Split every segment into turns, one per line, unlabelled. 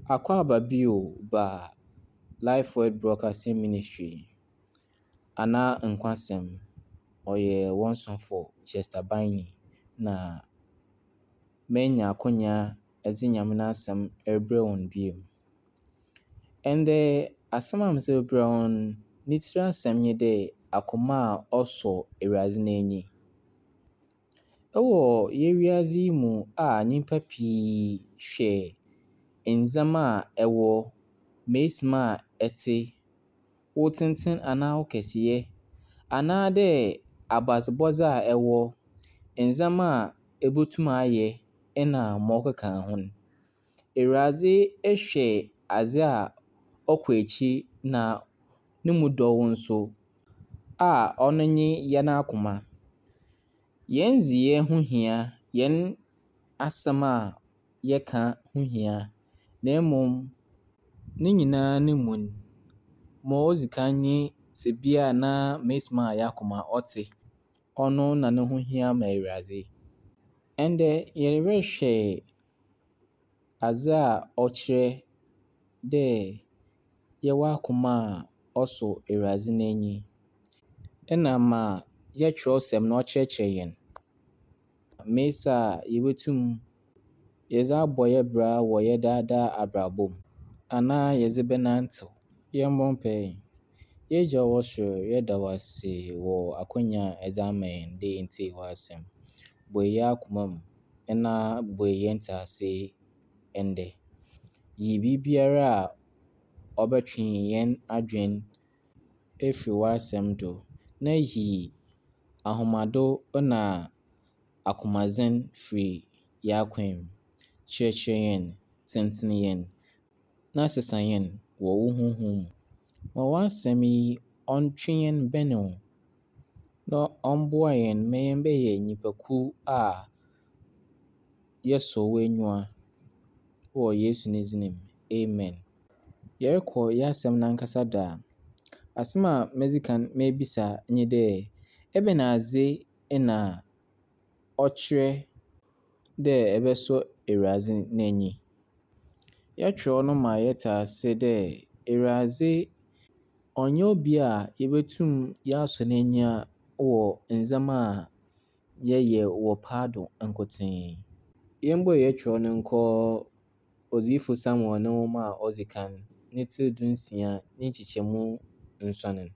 Akwaaba bio ba Life Word Broadcasting Ministry anaa Nkwasɛm. Ɔyɛ wɔn somfo Chester Bynum na manya akwannya dze Nyame n'asɛm rebrɛ hɔn bio. Ndɛ asɛm a medze rebrɛ hɔn ne tsir asɛm nye dɛ akoma a ɔsɔ Ewurade n'enyi. Ɛwɔ yɛn wiadze yi mu a nyimpa pii hwɛ ndzɛmba a ɛwɔ, maesim a ɛtse, wo tsentsen anaa wo kɛseyɛ, anaa dɛ abatsebɔdze a ɛwɔ, ndzɛmba a ebotum ayɛ na ma ɔkeka ho no. Ewurade hwɛ adze a ɔkɔ ekyir na no mu dɔ wo nso a ɔno nye hɛn akoma. Hɛn ndzeyɛɛ ho hia hɛn asɛm a yɛka ho hia, na mbom ne nyinaa no mu no, ma odzi kan nye tsebea anaa maesim a hɛn akoma ɔtse. Ɔno na no ho hia ma Ewurade. Ndɛ yɛrehwɛ adze a ɔkyerɛ dɛ yɛwɔ akoma a ɔsɔ Ewurade n'enyi, na ma yɛkyerɛwsɛm no ɔkyerɛkyerɛ hɛn. Mesi a yebotum yɛdze abɔ hɛn bra wɔ hɛn daa daa abrabɔ mu, anaa yɛdze bɛnantsew. Yɛmbɔ mpae. Yɛn Agya a ɔwɔ sor, yɛda wo ase wɔ akwannya a ɛdze ama hɛn dɛ yentsie w'asɛm. Bue hɛn akoma mu na bue hɛn ntseasee ndɛ. Yi biribiara a ɔbɛtwe hɛn adwen efiri w'asɛm do, na yi ahomado na akomadzen firi hɛn akwan mu. Kyerɛkyerɛ hɛn, tsentsen hɛn, na sesa hɛn wɔ wo honhom mu. Ma w'asɛm yi ɔntwe hɛn bɛn ho, na ɔmboa hɛn ma yɛmbɛyɛ nyimpakuw a yɛsɔ wo enyiwa. Wɔ Yesu ne dzin mu, amen. Yɛrokɔ yɛn asɛm nankasa do a, asɛm a medzi kan mebisa nye dɛ, ebɛn adze na ɔkyerɛ dɛ ɛbɛsɔ Ewurade n'enyi? Yɛkyerɛw no ma yɛtse ase dɛ Ewurade ɔnnyɛ obi a yebotum yɛasɔ n'enyi wɔ ndzɛmba a yɛyɛ wɔ paado nkotsee. Yɛmbue yɛkyerɛw no nkɔ Odiyifo Samuel ne nwoma a odzi kan, ne tsir dunsia ne nkyekyɛmu 7.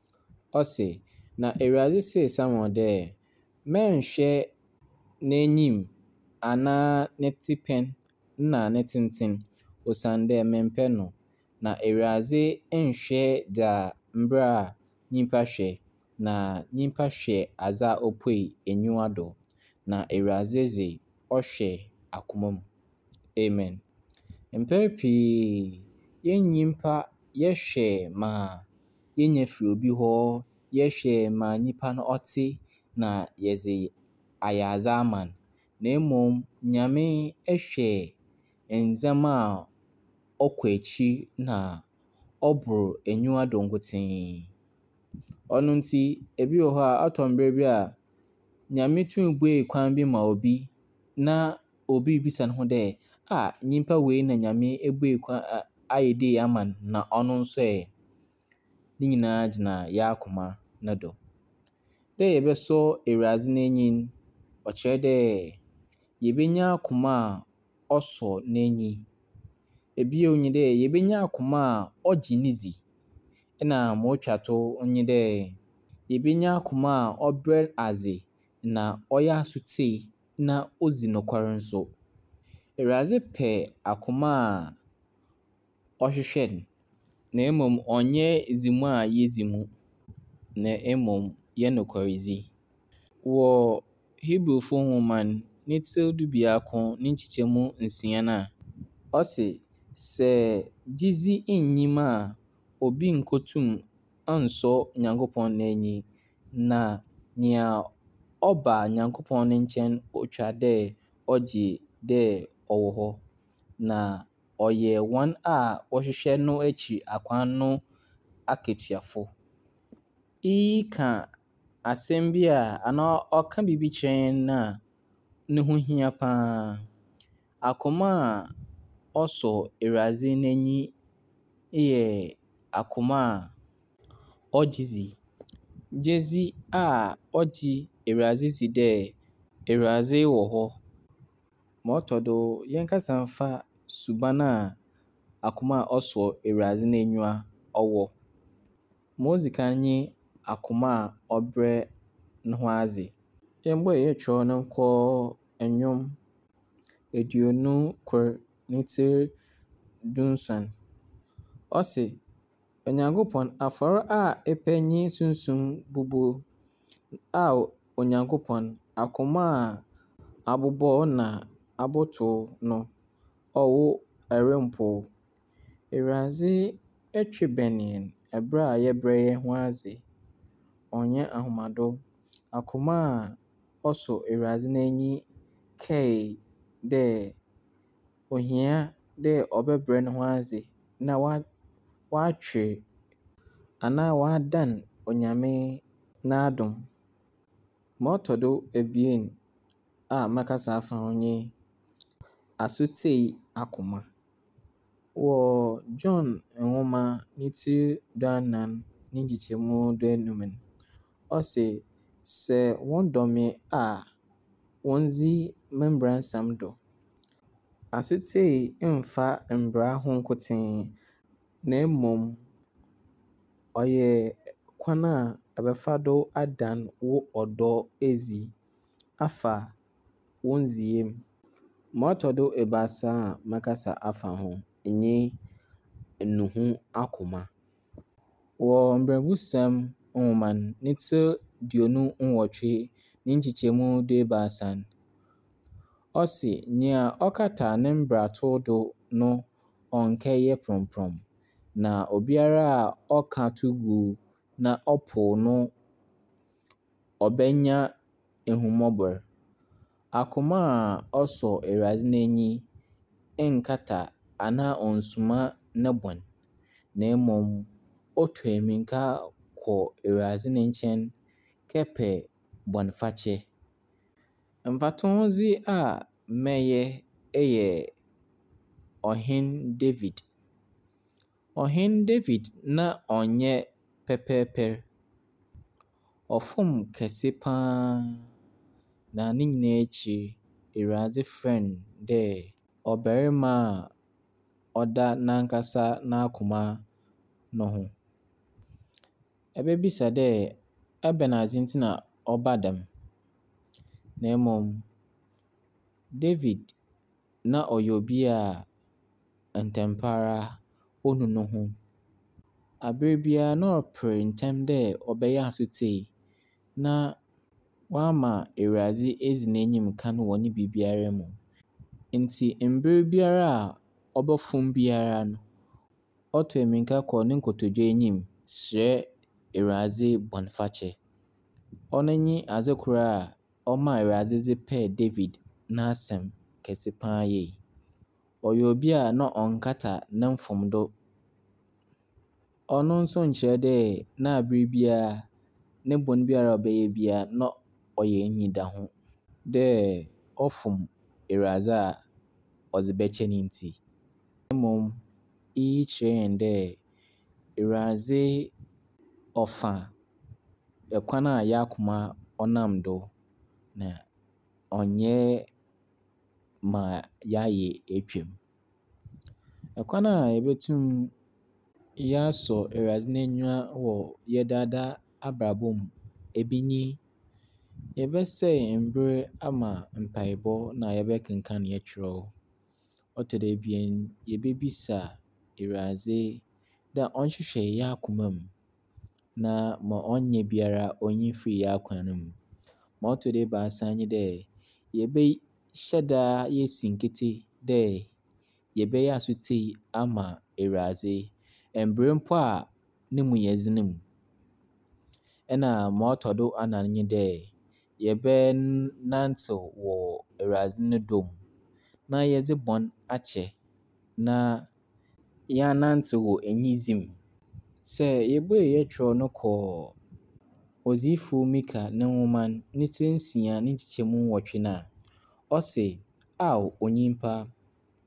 Ɔse, na Ewurade see Samuel dɛ, mannhwɛ n'enyim anaa ne tsepɛn na ne tsentsen, osiandɛ memmpɛ no. Na Ewurade nnhwɛ dza mbrɛ a nyimpa hwɛ, na nyimpa hwɛ adze a opuei enyiwa do. Na Ewurade dze, ɔhwɛ akoma mu. Amen. Mpɛn pii hɛn nyimpa yɛhwɛ ma yenya fi obi hɔ, yɛhwɛ ma nyimpa no ɔtse na yɛdze ayɛ adze ama no. Na mbom Nyame hwɛ ndzɛmba a ɔkɔ ekyir na ɔbor enyiwa do nkotsee. Ɔno ntsi ebi wɔ hɔ a ɔtɔ mber bi a Nyame tumi buei kwan bi ma obi na obi bisa no ho dɛ, nyimpa wei na Nyame ebuei kwan ayɛ dei ama no na ɔno so ɛ? Ne nyinaa gyina hɛn akoma no do. Dɛ yɛbɛsɔ Ewurade n'enyi no, ɔkyerɛ dɛ yebenya akoma a ɔsɔ n'enyi. Bio nye dɛ yebenya akoma a ɔgye ne dzi. Na ma otwa to nye dɛ yebenya akoma a ɔbrɛ adze na ɔyɛ asotsee na odzi nokwar nso. Ewurade pɛ akoma a ɔhwehwɛ no, na mbom ɔnnyɛ dzi mu a yedzi mu, na mbom yɛ nokwaredzi. Wɔ Hebrewfo nwoma no, ne tsir dubiako ne nkyekyɛmu 6 no a, ɔse sɛ gyedzi nnyi mu a, obi nnkotum annsɔ Nyankopɔn n'enyi, na nea ɔba Nyankopɔn ne nkyɛn otwa dɛ ɔgye dɛ ɔwɔ hɔ, na ɔyɛ hɔn a wɔhwehwɛ no ekyir akwan no akatuafo. Iyi ka asɛm bi a anaa ɔka biribi kyerɛ hɛn a no ho hia paa. Akoma a ɔsɔ Awurade n'ani yɛ akoma a ɔgye dzi. Gye dzi a ɔgye Awurade dzi dɛ Awurade wɔ hɔ. Ma ɔtɔ do, yɛnkasa mfa suban a akoma a ɔsɔ Awurade n'enyiwa ɔwɔ. Ma odzi kan nye akoma a ɔbrɛ ne ho ase. Yɛmbɔ a yɛtwerɛ no nkɔ nnwom 24 ne tiri dunson. Ɔse, Onyankopɔn, afɔre a epɛ nye sunsum bubuo a Onyankopɔn, akoma a abobɔ na abotow no, ɔwo ɛrempo. Awurade twe bɛn yɛn ɛberɛ a yɛbrɛ yɛn ho ase. Ɔnnyɛ ahomaso. Akoma a ɔsɔ Awurade n'ani kae dɛ ohia dɛ ɔbɛbrɛ ne ho ase na watwe anaa wadan Onyame n'adom. Ma ɔtɔ do ebien a mɛkasa afa ho nye asotwe akoma. Wɔ John nwoma ne tiri duanan ne nkyekyɛmu duanum no, ɔse, sɛ wɔdɔ me a, wondzi me mbaransɛm do. Asotwe mfa mbara ho nkotee, na mmom ɔyɛ kwan a ɛbɛfa do adan wo ɔdɔ edzi afa wo ndzeyɛɛ mu. Ma ɔtɔ do ebiasa a mɛkasa afa ho nye nuhu akoma. Wɔ Mbɛrambusɛm nwoma no, ne tiri 28 ne nkyekyɛmu duebiasa no, ɔse, nea ɔkata ne mbrato do no ɔnkɛyɛ prɔmprɔm, na obiara a ɔka to gu na ɔpo no ɔbɛnya ehummɔbɔ. Akoma a ɔsɔ Awurade n'ani nkata anaa ɔnsuma ne bɔn, na mmom otu emirika kɔ Awurade ne nkyɛn kɛpɛ bɔnfakyɛ. Mfatohodzi a mɛyɛ yɛ Ɔhen David. Ɔhen David na ɔnyɛ pɛpɛɛpɛ. Ɔfom kɛse paa, na ne nyinaa ekyir, Awurade frɛ no dɛ ɔbarima a ɔda n'ankasa n'akoma no ho. Ɛbɛbisa dɛ ɛbɛn adze ntsi na ɔba dɛm? Na mmom David na ɔyɛ obi a ntɛm pa ara onu ne ho. Aber biara na ɔper ntɛm dɛ ɔbɛyɛ asotwe na wama Awurade edzi n'enyim kan wɔ ne biribiara mu. Ntsi mber biara a ɔbɛfom biara no, ɔto emirika kɔ ne nkotodwe enyim srɛ Awurade bɔnfakyɛ. Ɔno nye adze kor a ɔmaa Awurade dze pɛɛ David n'asɛm kɛse paa yie. Ɔyɛ obi a na ɔnnkata ne mfom do. Ɔno nso nnkyerɛ dɛ na aber biara ne bɔn biara a ɔbɛyɛ biara na ɔyɛ enyida ho dɛ ɔfom Awurade a ɔdze bɛkyɛ ne ntsi. Na mmom iyi kyerɛ hɛn dɛ Awurade ɔfa kwan a hɛn akoma ɔnam do, na ɔnnyɛ ma yɛayɛ etwam. Kwan a yebetum yɛasɔ Awurade n'enyiwa wɔ hɛn daa abrabɔ mu, ebi nye, yɛbɛsɛɛ mber ama mpaebɔ na yɛbɛkenkan yɛtwerɛw. Ɔtɔ do ebien, yebebisa Awurade dɛ ɔnhwehwɛ hɛn akoma mu, na ma ɔnnyɛ biara onnyi mfiri hɛn akwan mu. Ma ɔtɔ do ebiasa nye dɛ yɛbɛhyɛ daa yɛasi nketse dɛ yɛbɛyɛ asotwe ama Awurade mber mpo a no mu yɛ dzen mu. Ɛna ma ɔtɔ do anan nye dɛ yɛbɛnantsew wɔ Awurade ne dɔ mu, na yɛdze bɔn akyɛ, na yɛanantsew wɔ enyidzi mu. Sɛ yebue yɛtwerɛw no kɔ Odiyifo Mika ne nwoma no ne tiri 6 ne nkyekyɛmu 8 no a, ɔse, Ao onyimpa,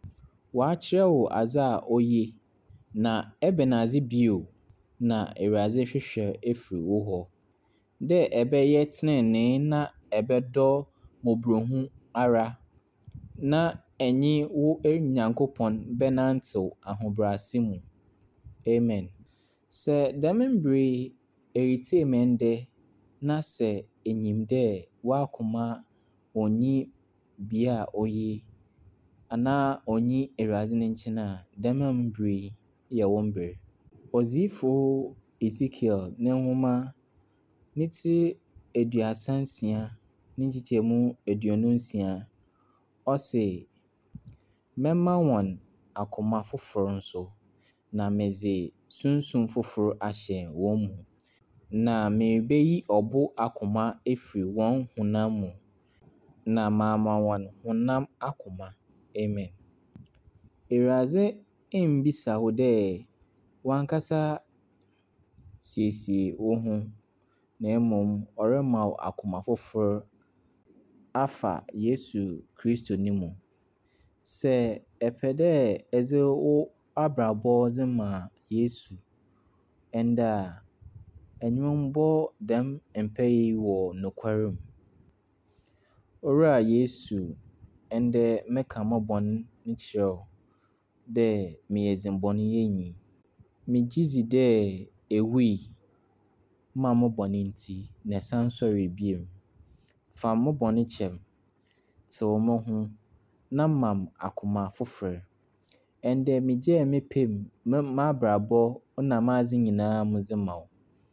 Wɔakyerɛ wo adze a oye, na ɛbɛn adze bio na Awurade hwehwɛ efiri wo hɔ, dɛ ɛbɛyɛ trenee na ɛbɛdɔ mmɔborɔhu ara, na ɛnye wo Nyankopɔn bɛnantew ahobrɛase mu. Amen. Sɛ dɛm mber yi eritsie me ndɛ na sɛ enyim dɛ w'akoma onnyi bea a oye anaa onnyi Awurade ne nkyɛn a, dɛm mber yi yɛ wo mber. Ɔdzeefo Esekiel ne nhoma ne tsir 36 ne nkyekyɛmu 26, ɔse, “Mɛma wɔn akoma fofor nso, na medze sunsum fofor ahyɛ wɔn mu, na merebeyi ɔbo akoma efiri wɔn honam mu, na mama wɔn honam akoma.” Amen. Awurade mmbisa wo dɛ w'ankasa siesie wo ho, na mmom ɔrema wo akoma fofor afa Yesu Kristo no mu. Sɛ ɛpɛ dɛ ɛdze wo abrabɔ dze ma Yesu ndɛ a, enyimbɔ dɛm mpae yi wɔ nokwar mu. Owura Yesu, ndɛ meka mo bɔn kyerɛ wo dɛ meyɛ dzenbɔnyɛnyi. Megye dzi dɛ ewui maa mo bɔn ntsi na ɛsan sɔree bio. Fa mo bɔn kyɛ me, tsew mo ho, na ma me akoma fofor. Ndɛ megyaa me pɛ mu m'abrabɔ na m'adze nyinaa medze ma wo.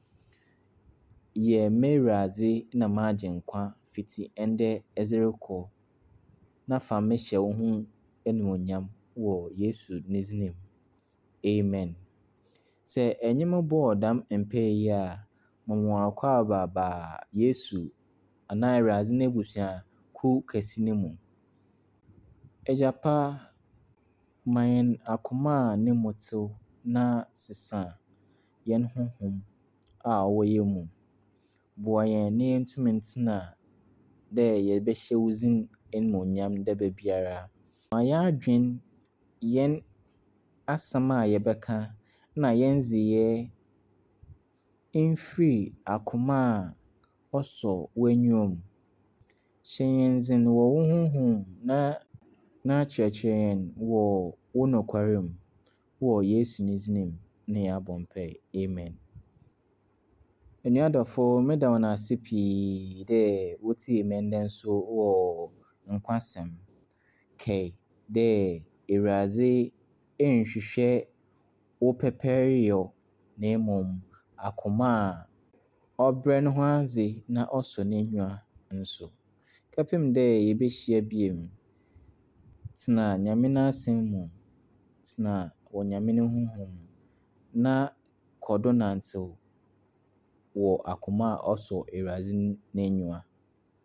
Yɛ m'Ewurade na m'Agyenkwa fitsi ndɛ dze rokɔ, na fa me hyɛ wo ho animuonyam wɔ Yesu ne dzin mu. Amen. Sɛ ɛnye me bɔɔ dɛm mpae yi a, ma me akwaaba aba Yesu anaa Awurade n'ebusuakuw kɛse no mu. Agya pa, ma hɛn akoma a ne mu tsew na sesa hɛn honhom a ɔwɔ hɛn mu. Boa hɛn na yentum ntsena dɛ yɛbɛhyɛ wo dzin animuonyam dabiara. Ma hɛn adwen, hɛn asɛm a yɛbɛka na hɛn ndzeyɛɛ mfiri akoma a ɔsɔ w'enyiwa mu. Hyɛ hɛn dzen wɔ wo honhom mu na kyerɛkyerɛ hɛn wɔ wo nokwar mu. Wɔ Yesu ne dzin mu na yɛabɔ mpae. Amen. Enuadɔfo, meda hɔn ase pii dɛ wotsie me ndɛ so wɔ nkwasɛm. Kae dɛ Awurade nnhwehwɛ wo pɛpɛɛyɛ, na mmom akoma a ɔbrɛ no ho ase na ɔsɔ n'enyiwa nso. Kɛpem dɛ yebehyia bio no, tsena Nyame n'asɛm mu, tsena wɔ Nyame ne honhom mu, na kɔ do nantew wɔ akoma a ɔsɔ Awurade n'enyiwa.